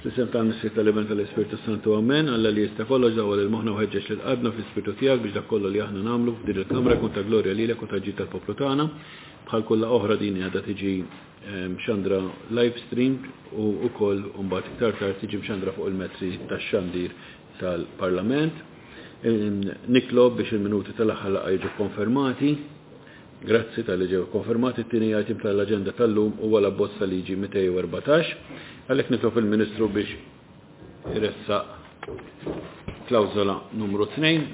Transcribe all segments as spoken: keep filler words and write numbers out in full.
Fl-isem tal-Misri tal-Iben tal-Ispirtu Santu Amen, Alla li jista' kollox dawal il-moħna u ħeġġeġ li tqadna fl-Ispirtu tiegħek biex dak kollu li aħna nagħmlu f'din il-Kamra kun ta' glorja lilek u ta' ġid tal-poplu tagħna. Bħal kulla oħra din għadha tiġi mxandra live stream u wkoll mbagħad iktar tard tiġi mxandra fuq il-mezzi tax-xandir tal-Parlament. Niklob biex il-minuti tal-aħħar laqgħa jiġu konfermati. Grazzi tal-li ġew konfermati t-tieni item tal-aġenda tal-lum huwa l-abbozza liġi mija u erbatax. Għalhekk nitlob il-Ministru biex iressaq klawżola numru tnejn.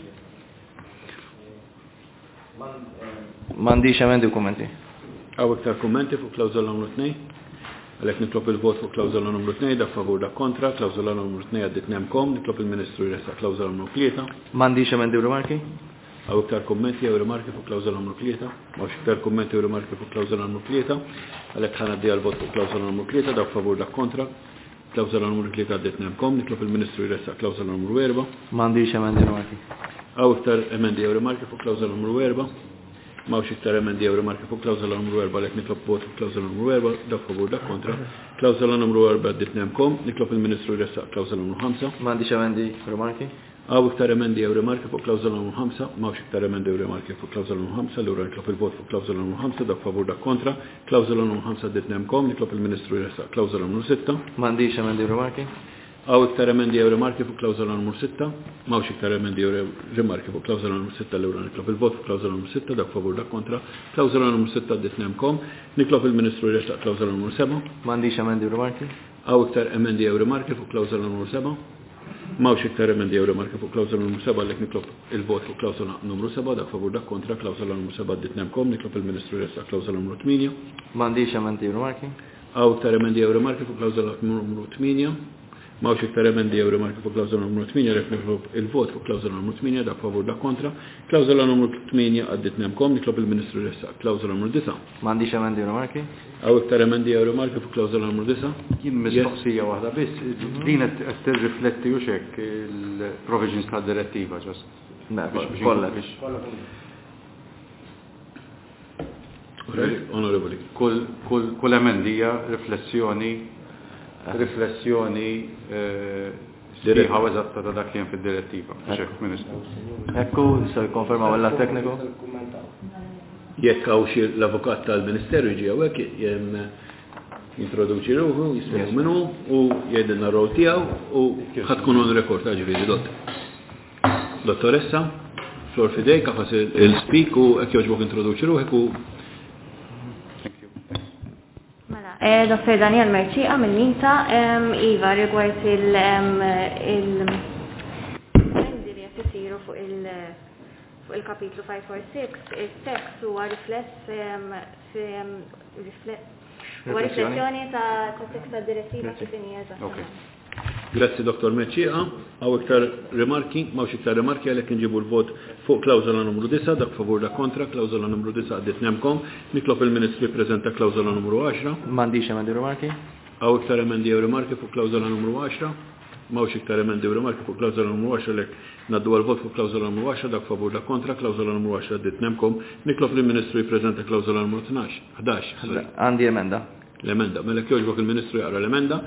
M'għandix emendi u kummenti. Għaw iktar kummenti fuq klawżola numru tnejn. Għalhekk nitlob il-vot fuq klawżola numru tnejn dak favur dak kontra, klawżola numru tnejn għaddit nemkom, nitlob il-Ministru jressaq klawżola numru tlieta. M'għandix emendi u rimarki. Għaw iktar kommenti u rimarki fuq klawżola numru tlieta. Għaw iktar kommenti u rimarki fuq klawżola numru tlieta. Għalhekk ħanaddi għal vot fuq klawżola numru tlieta dak favur dak kontra. Klawżola numru tlieta għaddit nemkom, nitlob il-Ministru jressaq klawżola numru erba'. M'għandix emendi u rimarki. Għaw iktar emendi u rimarki fuq klawżola numru erba'. M'hawnx iktar emendi u rimarki fuq klawżola numru erba' għalhekk nitlob vot fuq klawżola numru erba' dak favur dak kontra. Klawżola numru erba' għaddit nemkom, nitlob il-Ministru jressaq klawżola numru ħamsa. M'għandix emendi u rimarki. Għaw iktar emendi u rimarki fuq klawżola numru ħamsa, m'hawnx iktar emendi u rimarki fuq klawżola numru ħamsa, allura nitlob il-vot fuq klawżola numru ħamsa dak favur dak kontra. Klawżola numru ħamsa għaddit nemkom, nitlob il-Ministru jressaq klawżola numru sitta. M'għandix emendi u rimarki. Għaw iktar emendi u rimarki fuq klawżola numru sitta, m'hawnx iktar emendi u rimarki fuq klawżola numru sitta, allura nitlob il-vot fuq klawżola numru sitta dak favur dak kontra. Klawżola numru sitta għaddit nemkom, nitlob il-Ministru jressaq klawżola numru seba'. M'għandix emendi u rimarki. Għaw iktar emendi u rimarki fuq klawżola numru seba'. Mawx iktar emendi u rimarki fuq klawżola numru seba' għalhekk nitlob il-vot fuq klawżola numru seba' dak favur dak kontra. Klawżola numru seba' għaddit nemkom, nitlob il-Ministru jressaq klawżola numru tminja. M'għandix emendi u rimarki. Għaw iktar emendi u rimarki fuq klawżola numru tminja. Mawx iktar emendi u rimarki fuq klawżola numru tminja, għalhekk nitlob il-vot fuq klawżola numru tminja dak favur dak kontra. Klawżola numru tminja għaddit nemkom, nitlob il-Ministru jressaq klawżola numru disa'. M'għandix emendi u rimarki. Għaw iktar emendi u rimarki fuq klawżola numru disa'. Jien mistoqsija waħda biss, din qed tirrifletti u xek il-provisions tad-direttiva ġost. Kollha biex. Onorevoli. Kull emendija riflessjoni riflessjoni sħiħa eżatta ta' dak li hemm fid-direttiva. Xek, Ministru. Ekku, se jkonfermaw l tekniku? Jekk hawn xi l-avukat tal-Ministeru jiġi hawnhekk jintroduċi ruħu, jisfel minnu u jgħidilna r-rol tiegħu u ħadd tkun on rekord ta' ġifieri dott. Dottoressa, flor fidej, kafas il-speak u hekk jogħġbok introduċi ruħek u Doktor Daniel Merċiqa mill-Minta, Iva, rigward il-emendi li qed isiru fuq il-kapitlu five forty-six, il-tekst huwa rifless huwa riflessjoni ta' tekst tad-direttiva kif inhi eżattament. Grazzi Doktor Merċiqa, għaw iktar rimarki, mawx iktar rimarki għalhekk inġibu l-vot fuq klawżola numru disa, dak favur dak kontra, klawżola numru disa għaddit nemkom, nitlob il-Ministru jippreżenta klawżola numru għaxra. M'għandix emendi u rimarki. Għaw iktar emendi u rimarki fuq klawżola numru għaxra. Mawx iktar emendi u rimarki fuq klawżola numru għaxra għalhekk naddu għal-vot fuq klawżola numru għaxra, dak favur dak kontra, klawżola numru għaxra għaddit nemkom, nitlob il-Ministru jippreżenta klawżola numru tnax, ħdax. Għandi emenda. L-emenda, mela jogħġbok il-Ministru jaqra l-emenda.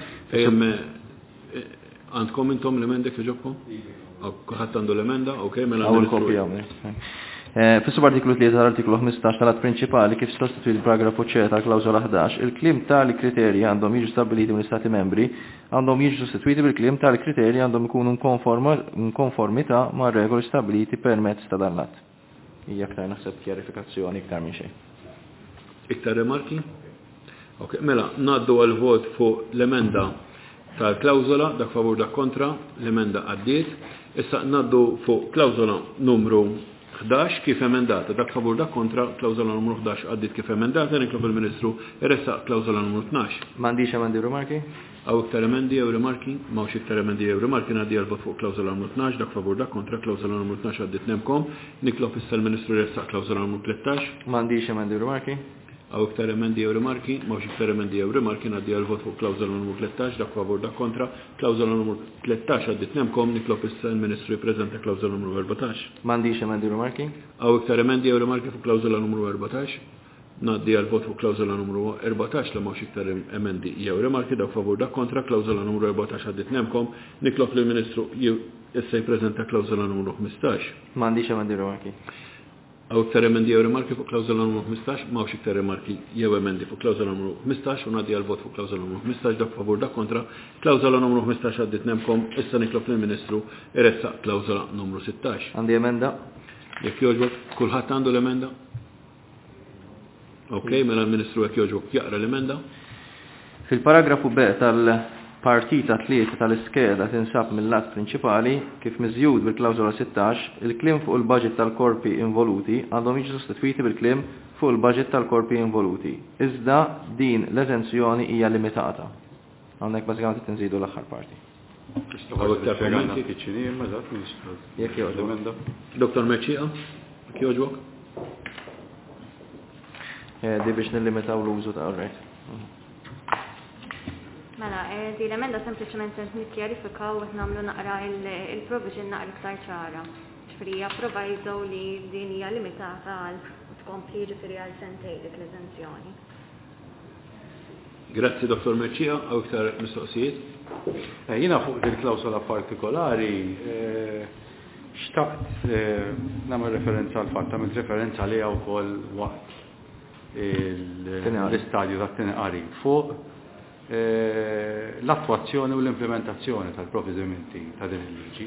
Għandkom intom l-emenda kħiġobkom? Ħadd għandu l-emenda, ok, mela għaw il-kopja. Fissu artiklu tlieta tal-artiklu ħmistax tal-att prinċipali kif sostitui il-paragrafu ċe tal-klawżola ħdax, il-klim tal-kriterji għandhom jiġu stabiliti mill-Istati membri għandhom jiġu sostituiti bil-klim tal-kriterji għandhom ikunu konformità ma' regoli stabiliti permezz ta' dan l-att. Hija aktar naħseb kjarifikazzjoni iktar minn xejn. Iktar remarki? Ok, mela, naddu għal-vot fuq l-emenda tal-klawżola, dak favur dak kontra, l-emenda għaddiet. Issa naddu fuq klawżola numru ħdax kif emendata, dak favur dak kontra, klawżola numru ħdax għaddiet kif emendata, niklob il-Ministru irressaq klawżola numru tnax. M'għandix emendi u rimarki? Għaw iktar emendi jew rimarki, m'hawnx iktar emendi jew rimarki ngħaddi għal-vot fuq klawżola numru tnax, dak favur dak kontra, klawżola numru tnax għaddiet nemkom, niklob issa l-Ministru irressaq klawżola numru tlettax. M'għandix emendi u rimarki? Għaw iktar emendi jew rimarki, m'hawnx iktar emendi jew rimarki ngħaddi għal-vot fuq klawżola numru tlettax, dak favur dak kontra, klawżola numru tlettax għaddiet nemkom, niklob issa l-Ministru jippreżenta klawżola numru erbatax. M'għandix emendi u rimarki? Għaw iktar emendi jew rimarki fuq klawżola numru erbatax. Naddi għal vot fuq klawzola numru erbatax li mawx iktar emendi jew rimarki daw favur dak kontra klawzola numru erbatax għaddit nemkom niklob li ministru issa jippreżenta klawzola numru ħmistax. M'għandix emendi rimarki. Għaw iktar emendi jew rimarki fuq klawzola numru ħmistax, mawx iktar rimarki jew emendi fuq klawzola numru ħmistax u naddi għal vot fuq klawzola numru ħmistax dak favur dak kontra klawzola numru ħmistax għaddit nemkom issa niklob li ministru iressaq klawzola numru sittax. Għandi emenda. Jekk jogħġbok kulħadd għandu l-emenda? Ok, mela l-Ministru jekk jogħġbok jaqra l-emenda. Fil-paragrafu B tal-partita tlieta tal-iskeda tinsab mill-lat prinċipali kif miżjud bil-klawżola sittax, il-klim fuq il-budget tal-korpi involuti għandhom jiġu sostitwiti bil-klim fuq il-budget tal-korpi involuti. Iżda din l-eżenzjoni hija limitata. Hawnhekk bażikament tinżidu l-aħħar parti. Jekk jogħġbok. Doktor Meċċieqa, jekk jogħġbok? Di biex nillimitaw l-użu ta' rejt. Mela, di l-emenda sempliċement sent nikkjarifikaw u nagħmlu naqra il-provision naqra iktar ċara. Ġifieri approvajżu li din hija limitata għal tkompli ġifieri għal sentej dik l-eżenzjoni. Grazzi Doktor Meċċieqa, għaw iktar mistoqsijiet. Jiena fuq il-klawsola partikolari xtaqt nagħmel referenza għal fatt għamilt referenza li wkoll waqt l-istadju ta' t-tinqari fuq l-attwazzjoni u l-implementazzjoni tal-provvedimenti ta' din il-liġi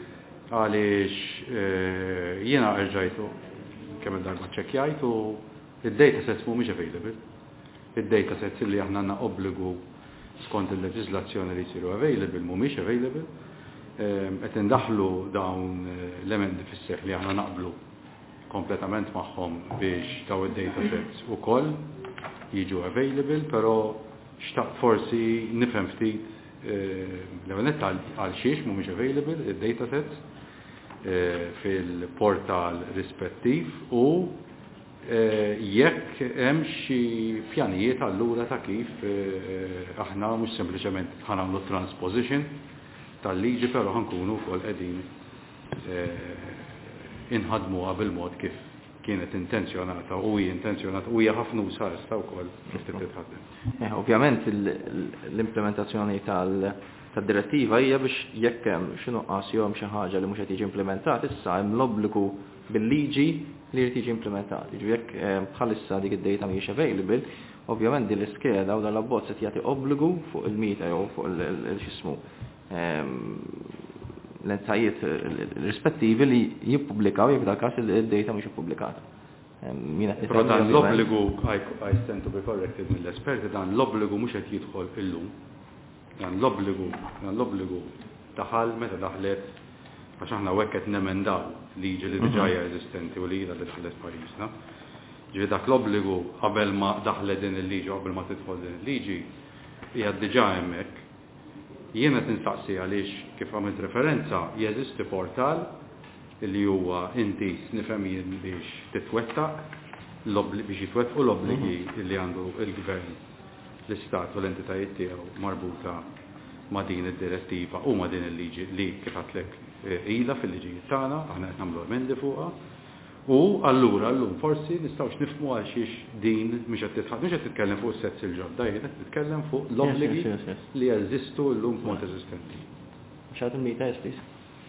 għaliex jiena rġajtu kemm il-darba ċekkjajtu id-data sets mhumiex available. Id-data sets li aħna għandna obbligu skont il-leġiżlazzjoni li jsiru available mhumiex available. Qed indaħlu dawn l-emendi fis-seħħ li aħna naqblu kompletament magħhom biex daw id-data sets ukoll jiġu available, però xtaqt forsi nifhem ftit l-ewenet għal xiex mhumiex available id-data sets fil-portal rispettiv u jekk hemm xi pjanijiet allura ta' kif aħna mhux sempliċement ħanagħmlu transposition tal-liġi, però ħankunu wkoll qegħdin inħadmuha bil-mod kif kienet intenzjonata u hija intenzjonata u hija ħafna usa issa wkoll kif titħaddem. Ovvjament l-implementazzjoni tad-direttiva hija biex jekk hemm xi nuqqas jew xi ħaġa li mhux qed jiġi implementat issa hemm l-obbligu bil-liġi li jrid jiġi implementat. Jiġu jekk bħalissa dik id-data mhijiex available, ovvjament din l-iskeda u dan l-abbozz qed jagħti obbligu fuq il-mita jew fuq il-xismu l-entajiet rispettivi li jippubblikaw jekk dak każ id-data mhux ippubblikata. Però dan l-obbligu, I stand to be corrected mill-esperti, dan l-obbligu mhux qed jidħol illum. Dan l-obbligu, dan l-obbligu daħal meta daħlet għax aħna hekk qed nemendaw liġi li diġà hija eżistenti u li ilha daħlet pajjiżna. Ġifieri dak l-obbligu qabel ma daħlet din il-liġi qabel ma tidħol din il-liġi hija diġà hemmhekk. Jiena tinsaqsi għaliex kif għamilt referenza jeżisti portal li huwa inti nifhem jien biex titwettaq biex jitwettqu l-obbligi li għandu il-gvern l-istat u l-entitajiet tiegħu marbuta ma' din id-direttiva u ma' din il-liġi li kif għatlek ilha fil-liġijiet tagħna aħna qed nagħmlu emendi fuqha. U allura llum forsi nistgħux nifhmu għal xiex din mhux qed titħadd mhux qed titkellem fuq is-sets il-ġodda, jien qed titkellem fuq l-obbligi li jeżistu llum b'mod eżistenti. X'għad il-mita please.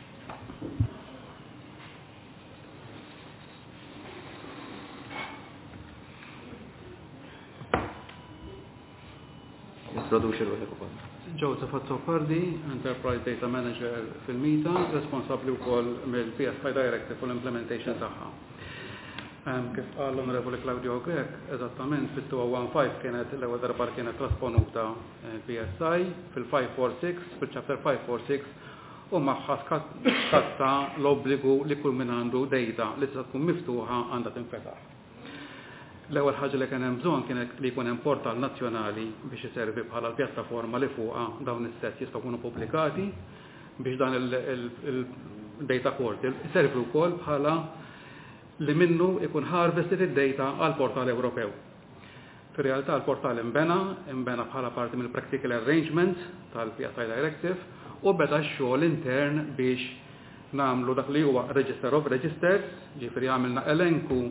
Introduce il-wieħed ukoll. Joseph Azzopardi, Enterprise Data Manager fil-Mita, responsabbli wkoll mill-P S I Directive u l-implementation tagħha. Kif qal l-Onorevoli Claudio Grek, eżattament fit-two one five kienet l-ewwel darba kienet trasponuta P S I fil-five forty-six, fil-Chapter five forty-six u magħha skazza l-obbligu li kull min għandu data li tista' tkun miftuħa għandha tinfetaħ. L-ewwel ħaġa li kien hemm bżonn kienet li jkun hemm portal nazzjonali biex iservi bħala l-pjattaforma li fuqha dawn is-sets jistgħu jkunu pubblikati biex dan il-data portal iservi wkoll bħala li minnu ikun harvested id-data għal portal Ewropew. Fir-realtà l-portal imbena, imbena bħala parti mill-practical arrangement tal-P S I Directive u beda x-xogħol intern biex nagħmlu dak li huwa Register of Registers, ġifieri għamilna elenku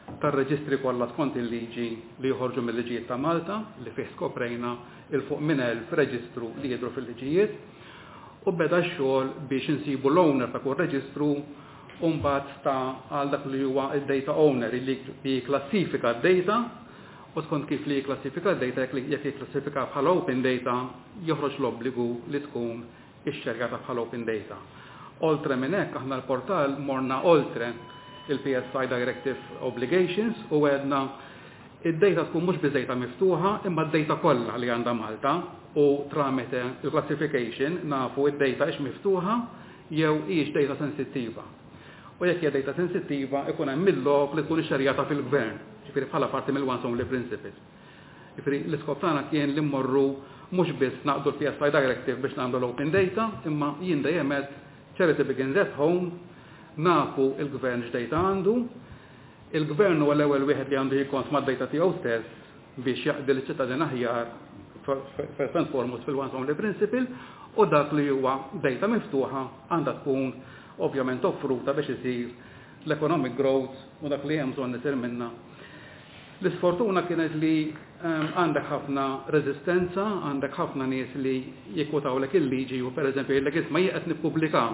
tar-reġistri kollha skont il-liġi li joħorġu mill-liġijiet ta' Malta li fih skoprejna il-fuq minn elf reġistru li jidhru fil-liġijiet u beda x-xogħol biex insibu l-owner ta' kull reġistru u mbagħad ta' għal dak li huwa id-data owner li jikklassifika d-data u skont kif li jikklassifika d-data jekk jikklassifika bħala open data joħroġ l-obbligu li tkun ix-xerjata bħala open data. Oltre minn hekk aħna l-portal morna oltre il-P S I Directive Obligations u għedna id-data tkun mhux biż-data miftuħa imma d-data kollha li għandha Malta u tramite il-classification nafu id-data ix miftuħa jew hix data sensittiva. U jekk hija data sensittiva ikun hemm mill-lok li tkun ixxerjata fil-gvern, ġifieri bħala parti mill-once only principle. Ġifieri l-iskop tagħna kien li mmorru mhux biss naqdu l-P S I Directive biex nagħmlu l-open data, imma jien dejjem qed charity begins at home, nafu il-gvern x'dejta għandu, il-gvern huwa l-ewwel wieħed li għandu jkun ma' d-dejta tiegħu stess biex jaqdi l-ċittadin aħjar first and foremost fil-once only principle u dak li huwa dejta miftuħa għandha tkun ovvjament offruta biex isir l-economic growth u dak li hemm bżonn isir minnha. L-isfortuna kienet li għandek ħafna rezistenza, għandek ħafna nies li jikwotawlek il-liġi u pereżempju jgħidlek isma' jieqed nippubblika.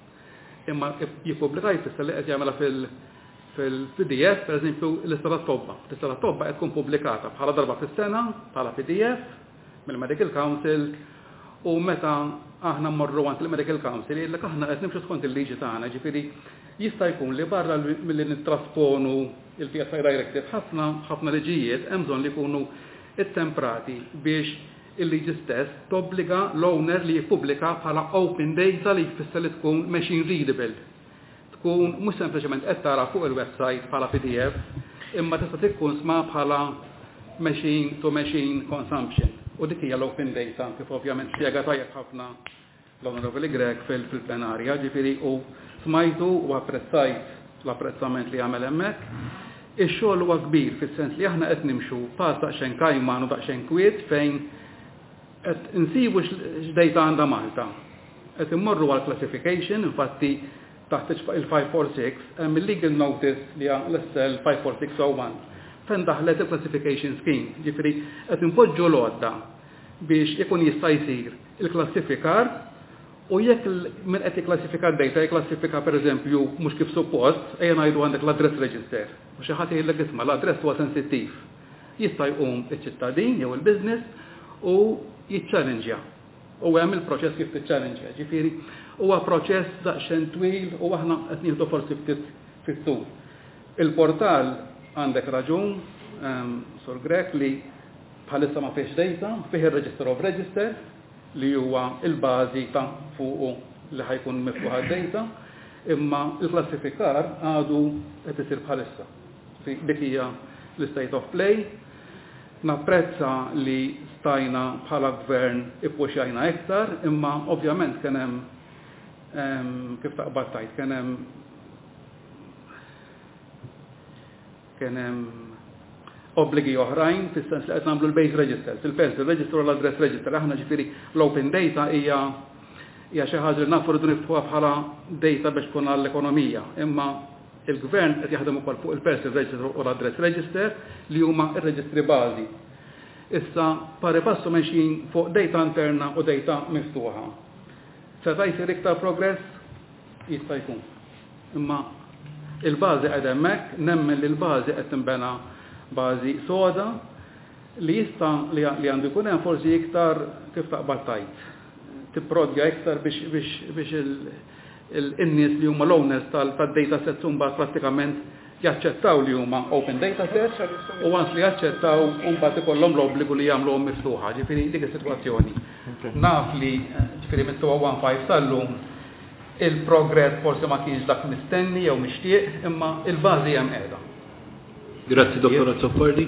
Imma jippubblika jfisser li qed jagħmilha fil-P D F, pereżempju l-lista tat-tobba. L-lista tat-tobba qed tkun pubblikata bħala darba fis-sena, bħala P D F mill-Medical Council u meta aħna mmorru għand il-Medical Council jgħidlek aħna qed nimxu skont il-liġi tagħna, ġifieri jista' jkun li barra milli nittrasponu il-P S I Directive ħafna ħafna liġijiet hemm bżonn li jkunu ittemprati biex il-liġi stess tobbliga l-owner li jippubblika bħala open data li jfisser li tkun machine readable. Tkun mhux sempliċement qed tara fuq il-website bħala P D F, imma tista' tkun sma bħala machine to machine consumption. U dik hija l-open data kif ovvjament spjega tajjeb ħafna l-Onorevoli Grek fil-plenarja, ġifieri u smajtu u apprezzajt l-apprezzament li għamel hemmhekk. Ix-xogħol huwa kbir fis-sens li aħna qed nimxu pass daqsxejn kajman u daqsxejn kwiet fejn qed insibu x'dejta għandha Malta. Qed immorru għal classification, infatti taħt il-five forty-six hemm il-legal notice li hija l-S L five forty-six oh one fejn daħlet il-classification scheme. Ġifieri qed impoġġu l-għodda biex ikun jista' jsir il-klassifikar u jekk min qed jikklassifika d-data jikklassifika pereżempju mhux kif suppost, ejja ngħidu għandek l-address register. U xi ħadd jgħidlek isma' l-address huwa sensittiv. Jista' jqum iċ-ċittadin jew il-business u jiċċallenġja. U hemm il-proċess kif tiċċallenġja. Ġifieri huwa proċess daqsxejn twil u aħna qed nieħdu forsi ftit fit-tul. Il-portal għandek raġun, Sur Grek, li bħalissa ma fiex data, fih ir-Register of Register li huwa il-bażi ta' fuqu li ħajkun miftuħa d-data, imma il-klassifikar għadu qed isir bħalissa. Dik hija l-state of play. Napprezza li stajna bħala gvern ippuxjajna iktar, imma ovvjament kien hemm kif taqbad tajt kien hemm kien hemm obbligi oħrajn fis-sens li qed nagħmlu l-base registers, il-person register u l-address register. Aħna ġifieri l-open data hija hija xi ħaġa li nafu rridu niftuha bħala data biex tkun għall-ekonomija. Imma il-gvern qed jaħdem ukoll fuq il-person register u l-address register li huma r-reġistri bażi. Issa pari passu mexjin fuq data interna u data miftuħa. Seta' jsir iktar progress jista' jkun. Imma il-bażi qed hemmhekk, nemmen li l-bażi qed tinbena bażi soda li jista' li għandu jkun hemm forsi iktar kif taqbad tajt. Tipprodja iktar biex biex biex il-nies li huma l-owners tad-data sets mbagħad prattikament jaċċettaw li huma open data sets u once li jaċċettaw mbagħad ikollhom l-obbligu li jagħmluhom miftuħa. Ġifieri dik is-sitwazzjoni. Naf li ġifieri mit-two one five sal-lum il-progress forsi ma kienx dak mistenni jew mixtieq, imma il-bażi hemm qiegħda. Grazzi, Dottor Azzopardi.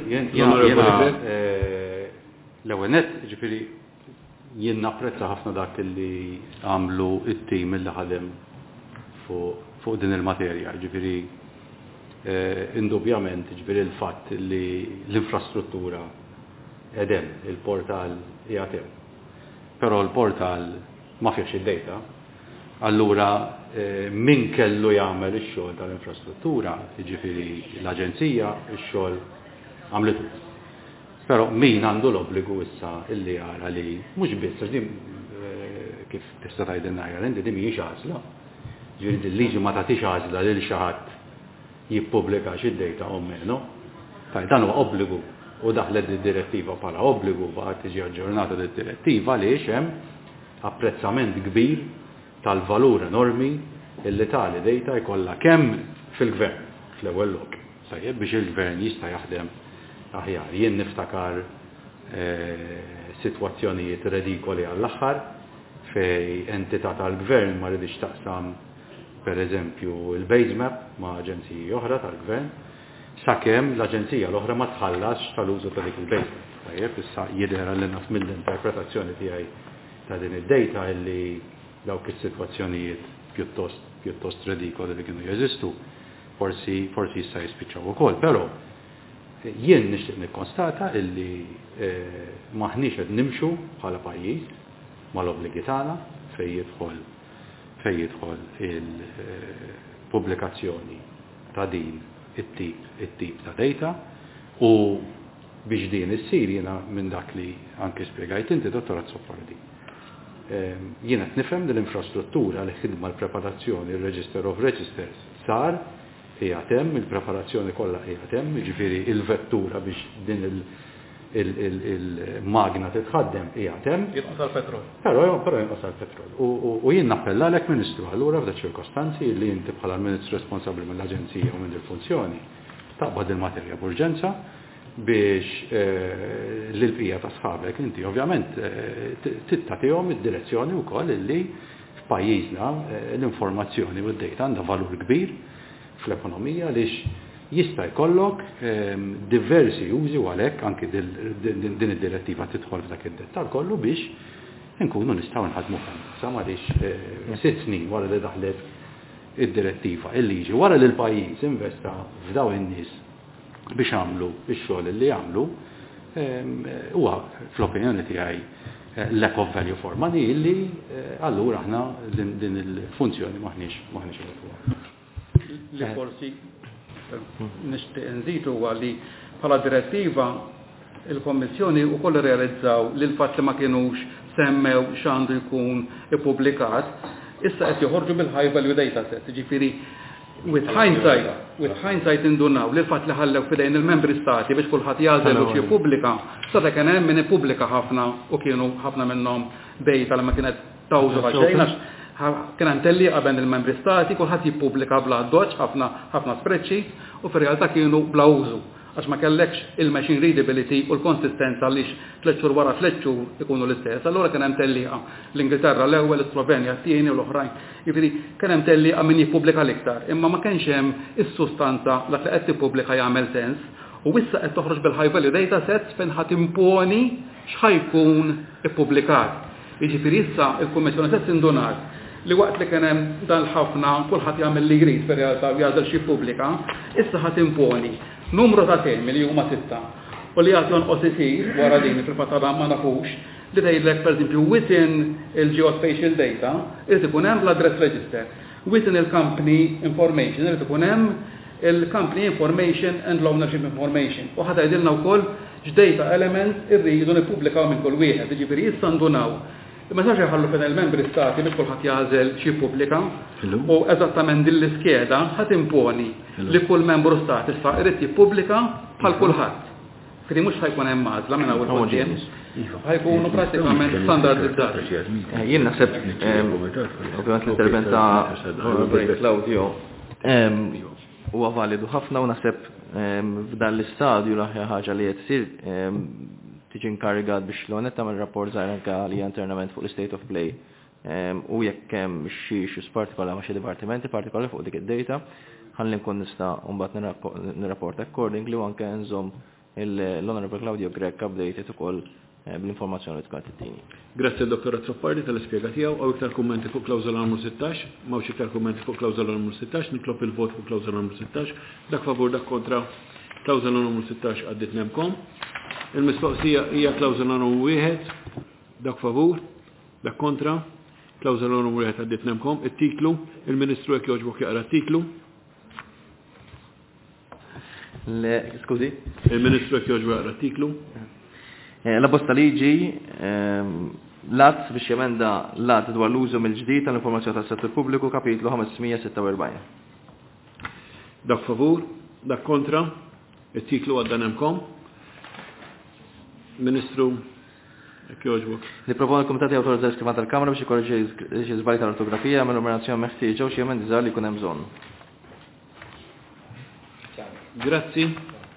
L-ewwel nett, ġifieri jien napprezza ħafna dak li għamlu it-tim li ħadem fuq din il-materja. Ġifieri indubjament ġifieri l-fatt li l-infrastruttura edem, il-portal qiegħed hemm. Però l-portal ma fiex id-data allura min kellu jagħmel ix-xogħol tal-infrastruttura, jiġifieri l-aġenzija ix-xogħol għamlitu. Però min għandu l-obbligu issa illi jara li mhux biss għax din kif tista' tgħidilna jara inti din mhijiex għażla. Ġifieri il-liġi ma tagħtix għażla lil xi ħadd jippubblika xi dejta o meno. Dan huwa obbligu u daħlet id-direttiva bħala obbligu baqgħet tiġi aġġornata d-direttiva għaliex hemm apprezzament kbir tal-valur enormi illi tali dejta jkollha kemm fil-gvern fl-ewwel lok. Tajjeb biex il-gvern jista' jaħdem aħjar. Jien niftakar sitwazzjonijiet redikoli għall-aħħar fej entità tal-gvern ma rridix taqsam pereżempju il-base map ma' aġenziji oħra tal-gvern sakemm l-aġenzija l-oħra ma tħallas tal-użu ta' dik il-base map. Tajjeb issa jidher li naf mill-interpretazzjoni tiegħi ta' din id-dejta illi dawk is-sitwazzjonijiet pjuttost pjuttost redikoli li kienu jeżistu forsi forsi issa jispiċċaw ukoll, però jien nixtieq nikkonstata illi maħniex qed nimxu bħala pajjiż mal-obbligi tagħna fejn jidħol fejn jidħol il-pubblikazzjoni ta' din it-tip it-tip ta' data u biex din issir jiena minn dak li anke spjegajt inti Dottor Azzoppardi. Jiena qed nifhem li l-infrastruttura li ħidma l-preparazzjoni il-Register of Registers sar hija temm il-preparazzjoni kollha hija temm, jiġifieri il-vettura biex din il-magna titħaddem hija temm. Jinqasal petrol. Però però jinqasal petrol. U jien nappellalek Ministru allura f'dak ċirkostanzi li inti bħala l-Ministru responsabbli mill-Aġenzija u minn il-funzjoni taqbad il-materja b'urġenza biex l-bqija ta' sħabek inti ovvjament tittatihom id-direzzjoni wkoll illi f'pajjiżna l-informazzjoni u d-dejta għandha valur kbir fl-ekonomija għaliex jista' jkollok diversi użi għalhekk anke din id-direttiva tidħol f'dak id-dettall kollu biex nkunu nistgħu nħadmu sa għaliex sitt snin wara li daħlet id-direttiva il-liġi wara li l-pajjiż investa f'dawn in-nies biex għamlu x-xogħol li jagħmlu huwa fl-opinjoni tiegħi lack of value for money illi allura aħna din il-funzjoni maħniex maħniex li forsi nixtieq nżidu huwa li bħala direttiva il-Kommissjoni wkoll realizzaw li l-fatt li ma kienux semmew x'għandu jkun ippubblikat issa qed joħorġu bil-high value data set. Ġifieri with hindsight, with hindsight indunaw li l-fatt li ħallew fidejn il-membri stati biex kulħadd jażel u xi pubblika, seta kien hemm min ippubblika ħafna u kienu ħafna minnhom dejta li ma kienet tawżu ħaxejn kien hemm tellieqa bejn il-membri stati, kulħadd jippubblika bla doċ ħafna ħafna spreadsheets u fir-realtà kienu bla użu għax ma kellekx il-machine readability u l-konsistenza għaliex tliet xhur wara tliet xhur ikunu l-istess. Allura kien hemm tellieqa l-Ingilterra l-ewwel, is-Slovenja t-tieni u l-oħrajn. Jiġifieri kien hemm tellieqa min jippubblika l-iktar, imma ma kienx hemm is-sustanza dak li qed tippubblika jagħmel sens u issa qed toħroġ bil-high value data sets fejn ħadd imponi x'ħajkun ippubblikat. Jiġifieri issa il-Kummissjoni se tindunat li waqt li kien hemm dan ħafna kulħadd jagħmel li jrid fir-realtà jażel xi pubblika, issa ħadd imponi numru ta' temi li huma sitta u li għad jonqos isir wara din fil-fatt ma nafux li tgħidlek pereżempju within il-geospatial data irid ikun hemm l-address register, within il-company information irid ikun hemm il-company information and l-ownership information u ħadd jgħidilna wkoll x'data elements irridu nippubblikaw minn kull wieħed, jiġifieri issa ndunaw. Ma sax jħallu fejn il-membri stati biex kulħadd jażel xi pubblika u eżattament din l-iskeda ħadd imponi li kull membru stat issa irid jippubblika bħal kulħadd. Kien mhux ħajkun hemm għażla minn hawn il-quddiem. Ħajkunu prattikament standardizzati. Jien naħseb ovvjament l-intervent ta' Claudio huwa validu ħafna u naħseb f'dan l-istadju l-aħjar ħaġa li qed isir tiġi inkarigat biex l-onet tagħmel rapport żgħir anke li internament fuq l-state of play u jekk hemm xi issues partikolari ma' xi dipartimenti partikolari fuq dik id-data ħalli nkun nista' mbagħad nirrapport accordingly u anke nżomm l-Honorable Claudio Grech updated ukoll bl-informazzjoni li tkun tittini. Grazzi Dottor Azzoppardi tal-ispjega tiegħu u iktar kummenti fuq klawżola numru sittax, m'hawnx iktar kummenti fuq klawżola numru sittax, niklob il-vot fuq klawżola numru sittax, dak favur dak kontra klawżola numru sittax għaddit nemkom. Il-mistoqsija hija klawżola numru wieħed, dak favur, dak kontra, Klawżola numru wieħed għaddit nemkom. It-titlu, il-Ministru jekk jogħġbok jaqra t-titlu. Le, skużi? Il-Ministru jekk jogħġbok jaqra t-titlu. La bosta liġi lat biex jemenda lat dwar l-użu mill-ġdid tal-informazzjoni tas-settur pubbliku kapitlu ħamesmija sitta u erbgħin. Dak favur, dak kontra, it-titlu għadda nemkom. Ministru, jekk jogħġbok. Niproponi l-Kumitat jawtorizza l-iskrivat tal-Kamra biex ikorreġi żbalji tal-ortografija mill numerazzjoni meħtieġa u xi emendi żgħar li jkun hemm bżonn. Grazzi.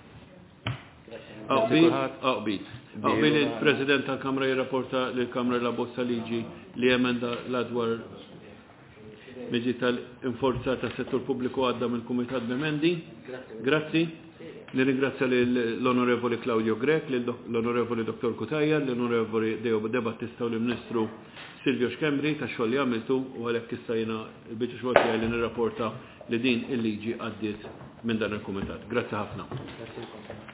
Aqbil, aqbil. Aqbil il-President tal-Kamra jirrapporta lill-Kamra la bosta liġi li emenda l-adwar miġi tal-inforza ta' settur pubbliku għadda mill-Kumitat b'emendi. Grazzi. Nirringrazzja l-Onorevoli Claudio Grek, l-Onorevoli Doktor Kutajja, l-Onorevoli Deo Battista u l-Ministru Silvio Xkembri ta' xogħol li għamiltu u għalhekk issa jiena l-biċċa xogħol tiegħi li nirrapporta li din il-liġi għaddiet minn dan il-Kumitat. Grazzi ħafna.